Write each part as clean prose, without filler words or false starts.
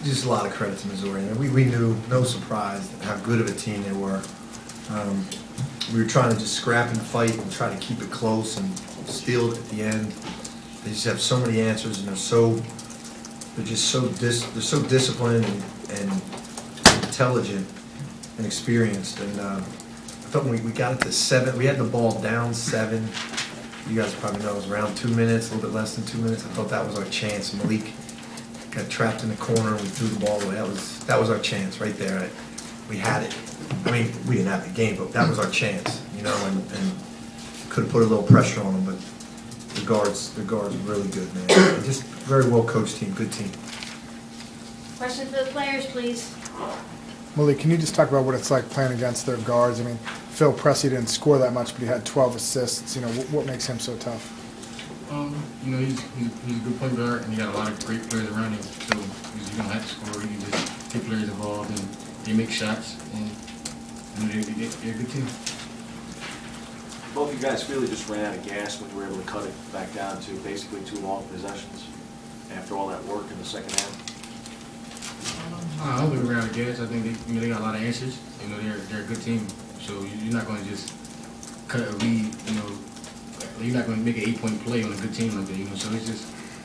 just a lot of credit to Missouri. And we knew, no surprise, how good of a team they were. We were trying to just scrap and fight and try to keep it close and steal it at the end. They just have so many answers, and they're just so disciplined and intelligent and experienced. And I thought when we got it to 7, we had the ball down 7. You guys probably know it was around 2 minutes, a little bit less than 2 minutes. I thought that was our chance. Malik got trapped in the corner, and we threw the ball away. That was our chance right there. We had it. I mean, we didn't have the game, but that was our chance, you know, and could have put a little pressure on them, but the guards were really good, man. Just very well coached team, good team. Questions for the players, please. Malik, can you just talk about what it's like playing against their guards? I mean, Phil Pressey didn't score that much, but he had 12 assists. You know, what makes him so tough? You know, he's a good point guard, and he got a lot of great players around him. So you don't have to score. You can just get players involved, and they make shots, and they're a good team. Both of you guys really just ran out of gas when you were able to cut it back down to basically 2 long possessions after all that work in the second half. I don't think we ran out of gas. I think they got a lot of answers. You know, they're a good team. So you're not going to just cut a lead. You know, you're not going to make an 8-point play on a good team like that. You know, so it's just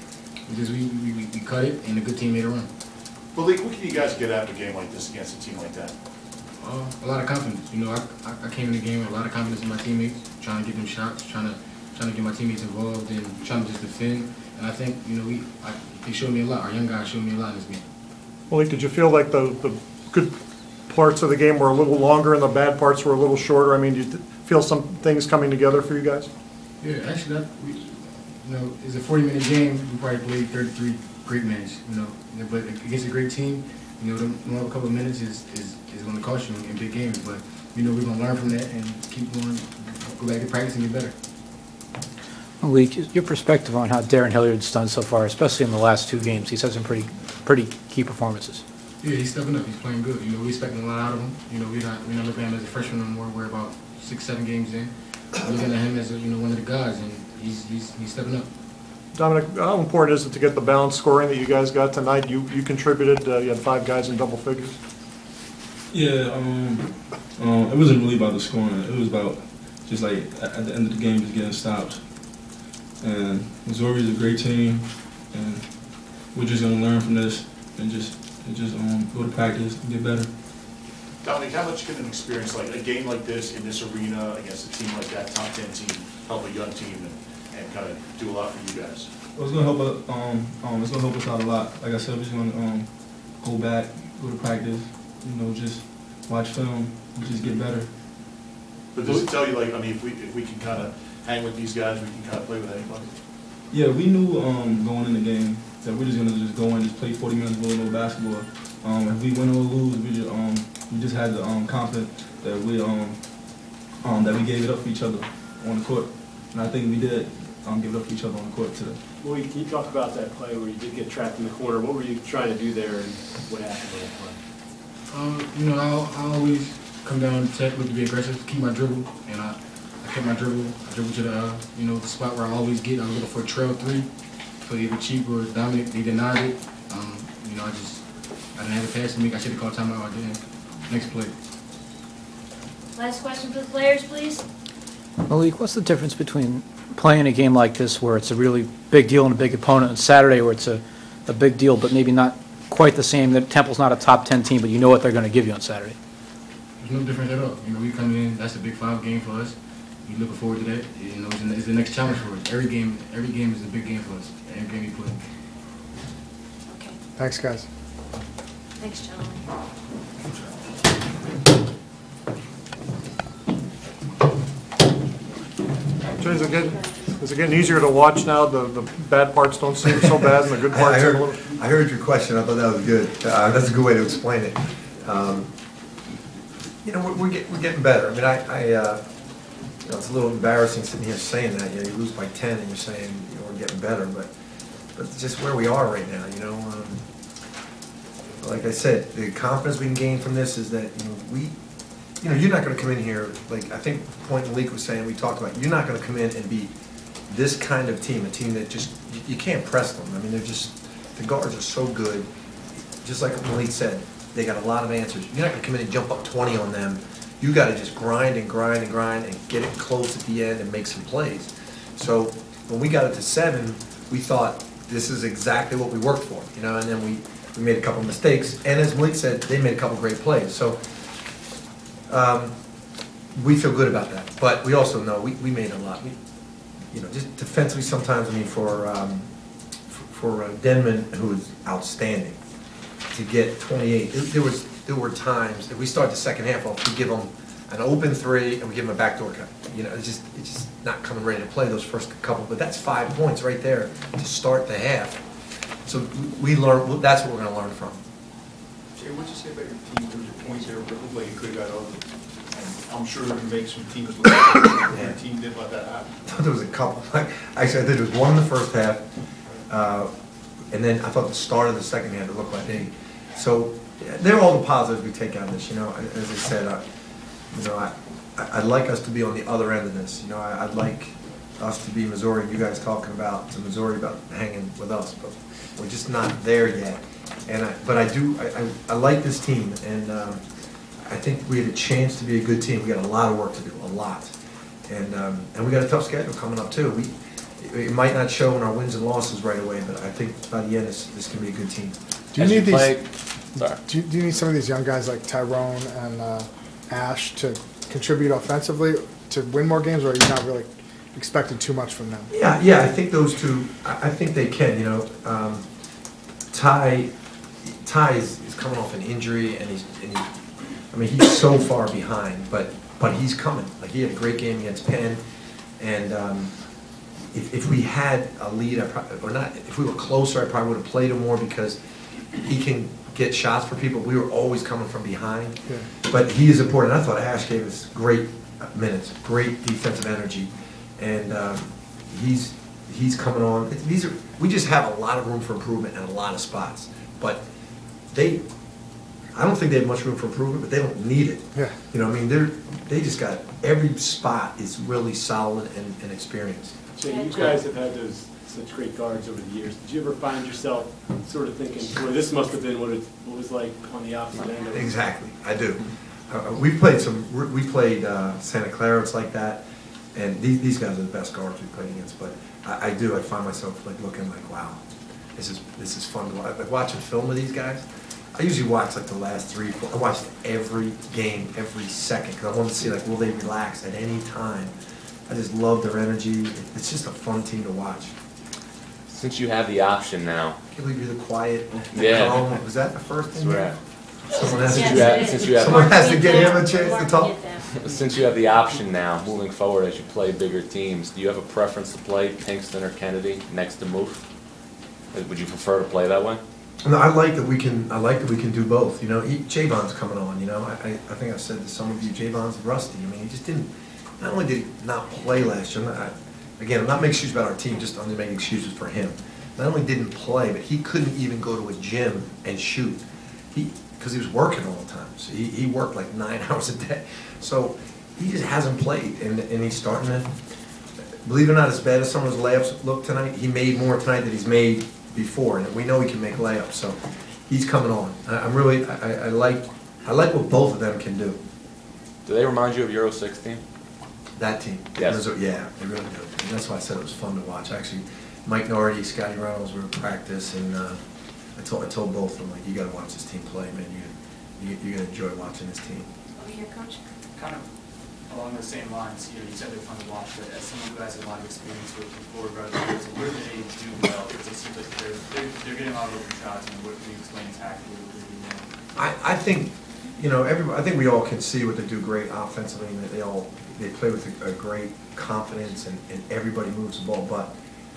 we cut it, and a good team made a run. Malik, what can you guys get out of a game like this against a team like that? A lot of confidence. You know, I came in the game with a lot of confidence in my teammates, trying to get them shots, trying to get my teammates involved, and trying to just defend. And I think, you know, they showed me a lot. Our young guys showed me a lot in this game. Malik, did you feel like the good parts of the game were a little longer and the bad parts were a little shorter? I mean, do you feel some things coming together for you guys? Yeah, actually, it's a 40-minute game. We probably played 33 great minutes, you know. But against a great team, you know, a couple of minutes is going to cost you in big games. But, you know, we're going to learn from that and keep going, go back to practice and get better. Malik, your perspective on how Darren Hilliard's done so far, especially in the last 2 games. He's had some pretty key performances. Yeah, he's stepping up. He's playing good. You know, we're expecting a lot out of him. You know, we're not looking at him as a freshman anymore. We're about 6-7 games in. We're looking at him as one of the guys, and he's stepping up. Dominic, how important is it to get the balanced scoring that you guys got tonight? You contributed. You had 5 guys in double figures. Yeah, it wasn't really about the scoring. It was about just like at the end of the game, just getting stops. And Missouri is a great team, and we're just gonna learn from this and just go to practice and get better. Dominic, how much can an experience like a game like this in this arena against a team like that, top 10 team, help a young team and kind of do a lot for you guys? Well, it's gonna help us. It's gonna help us out a lot. Like I said, we're just gonna go back, go to practice. You know, just watch film, and just get better. But does it tell you, like, I mean, if we can kind of hang with these guys, we can kind of play with anybody? Yeah, we knew going in the game that we're just gonna go and just play 40 minutes of little basketball. If we win or lose, we just had the confidence that that we gave it up for each other on the court, and I think we did give it up for each other on the court today. Well, can you talk about that play where you did get trapped in the corner? What were you trying to do there, and what happened on that play? You know, I always come down to tech, look to be aggressive, keep my dribble, and I kept my dribble. I dribbled to the spot where I always get. I was looking for a trail 3 for either Cheap or Dominic. They denied it. You know, I didn't have a pass to make. I should have called timeout. I didn't. Next play. Last question for the players, please. Malik, what's the difference between playing a game like this where it's a really big deal and a big opponent, and Saturday where it's a big deal but maybe not quite the same? That Temple's not a top 10 team, but you know what they're going to give you on Saturday. There's no difference at all. You know, we come in. That's a big 5 game for us. We looking forward to that. You know, it's the next challenge for us. Every game is a big game for us. Every game we play. Okay. Thanks, guys. Thanks, gentlemen. So is it getting easier to watch now? The bad parts don't seem so bad, and the good parts are a little... I heard your question. I thought that was good. That's a good way to explain it. You know, we're getting better. I mean, you know, it's a little embarrassing sitting here saying that. You know, you lose by 10 and you're saying, you know, we're getting better, but it's just where we are right now. You know, like I said, the confidence we can gain from this is that you're not going to come in here like I think the point Malik was saying. We talked about you're not going to come in and be this kind of team, a team that just you can't press them. I mean, the guards are so good. just like Malik said, they got a lot of answers. You're not gonna come in and jump up 20 on them. You gotta just grind and grind and grind and get it close at the end and make some plays. So when we got it to 7, we thought, this is exactly what we worked for, you know, and then we made a couple of mistakes. And as Malik said, they made a couple great plays. So we feel good about that. But we also know we made a lot. You know, just defensively sometimes, I mean, for Denman, who was outstanding, to get 28, there were times, if we start the second half off, we give them an open 3 and we give them a backdoor cut. You know, it's just not coming ready to play those first couple, but that's 5 points right there to start the half. So we learn, that's what we're gonna learn from. Jay, what'd you say about your team? There was your points there, it looked like you could've got other. And I'm sure you make some teams look like what your team did let that happen. I thought there was a couple, actually, I think there was one in the first half, and then I thought the start of the second half, it looked like so they're all the positives we take out of this, you know, as I said, you know, I'd like us to be on the other end of this, you know, I'd like us to be Missouri, you guys talking about to Missouri about hanging with us, but we're just not there yet. And but I like this team, and I think we had a chance to be a good team. We got a lot of work to do, a lot, and we got a tough schedule coming up too. It might not show in our wins and losses right away, but I think by the end this can be a good team. Do you need Sorry. do you need some of these young guys like Tyrone and Ash to contribute offensively to win more games, or are you not really expecting too much from them? Yeah, I think those two, I think they can, you know. Ty is coming off an injury, and I mean, he's so far behind, but he's coming. Like, he had a great game against Penn, and if we had a lead, if we were closer, I probably would have played him more because he can get shots for people. We were always coming from behind, Yeah. but he is important. I thought Ash gave us great minutes, great defensive energy, and he's coming on. We just have a lot of room for improvement in a lot of spots, but I don't think they have much room for improvement, but they don't need it. Yeah. You know, I mean, they just got, every spot is really solid and experienced. So you guys have had such great guards over the years. Did you ever find yourself sort of thinking, boy, this must have been what it was like on the opposite end of it? Exactly, I do. We played Santa Clara, it's like that, and these guys are the best guards we played against, but I find myself like looking like, wow, this is fun to watch. Like watching film of these guys. I usually watch like the last 3, 4. I watch every game, every second, because I want to see like, will they relax at any time? I just love their energy. It's just a fun team to watch. Since you have the option now. I can't believe you're the quiet, Yeah. calm. Was that the first thing? Right. Someone has Someone has to give him a chance to talk. Since you have the option now, moving forward as you play bigger teams, do you have a preference to play Pinkston or Kennedy next to Moof? Would you prefer to play that way? No, I like that we can do both. You know, Javon's coming on. You know, I think I've said to some of you, Javon's rusty. I mean, he just didn't. Not only did he not play last year. I'm not making excuses about our team. Just I'm making excuses for him. Not only didn't play, but he couldn't even go to a gym and shoot. Because he was working all the time. So he worked like 9 hours a day. So he just hasn't played, and he's starting to. Believe it or not, as bad as some of his layups look tonight, he made more tonight than he's made before, and we know he can make layups, so he's coming on. I like what both of them can do. Do they remind you of Euro 16? That team. Yes. Yeah, they really do. And that's why I said it was fun to watch. Actually, Mike Nardi, Scotty Reynolds were in practice, and I told both of them, like, you got to watch this team play, man. You're going to enjoy watching this team. Over here, Coach. Kind of along the same lines, you said they're fun to watch, but as someone who has a lot of experience with forward runners, what do they do well? Because it seems like they're getting a lot of open shots, and what can you explain tactically what they do well? I think, I think we all can see what they do great offensively, and that they play with a great confidence, and everybody moves the ball. But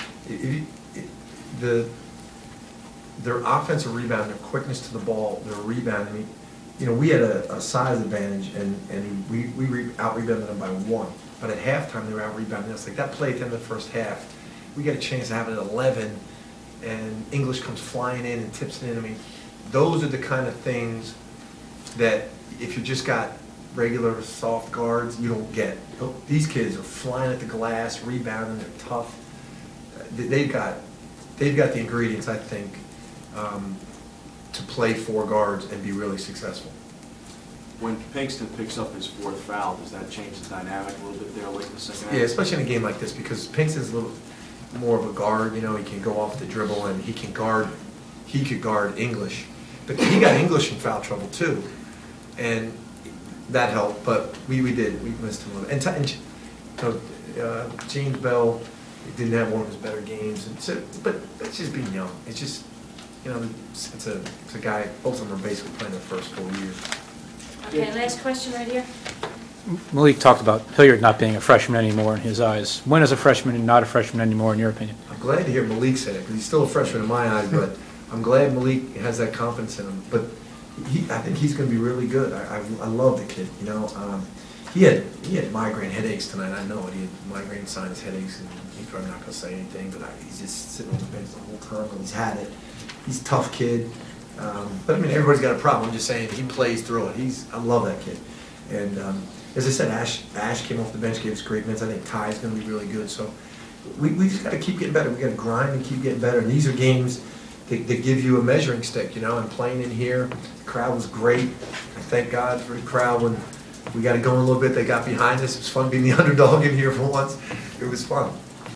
their offensive rebound, their quickness to the ball, their rebound. I mean, we had a size advantage, and we out-rebounded them by 1. But at halftime, they were out-rebounding us. Like that play at the end of the first half, we got a chance to have it at 11, and English comes flying in and tips it in. I mean, those are the kind of things that if you just got regular soft guards, you don't get. These kids are flying at the glass, rebounding, they're tough. They've got the ingredients, I think, to play 4 guards and be really successful. When Pinkston picks up his 4th foul, does that change the dynamic a little bit there late in the second half? Yeah, especially in a game like this, because Pinkston's a little more of a guard, you know, he can go off the dribble and he could guard English. But he got English in foul trouble too, and that helped, but we missed him a little. And James Bell didn't have one of his better games, and so, but that's just being young. It's just, you know, it's a guy, both of them are basically playing their first full year. Okay, last question right here. Malik talked about Hilliard not being a freshman anymore in his eyes. When is a freshman and not a freshman anymore, in your opinion? I'm glad to hear Malik say it, because he's still a freshman in my eyes, but I'm glad Malik has that confidence in him. But I think he's going to be really good. I love the kid, you know. He had migraine headaches tonight, I know it. He had migraine sinus headaches, and he's probably not going to say anything, but he's just sitting on the bench the whole time, and he's had it. He's a tough kid. But I mean, everybody's got a problem. I'm just saying he plays through it. I love that kid. And as I said, Ash came off the bench, gave us great minutes. I think Ty's going to be really good. So we just got to keep getting better. We got to grind and keep getting better. And these are games that give you a measuring stick, you know. And playing in here, the crowd was great. I thank God for the crowd. When we got to go in a little bit, they got behind us. It was fun being the underdog in here for once. It was fun.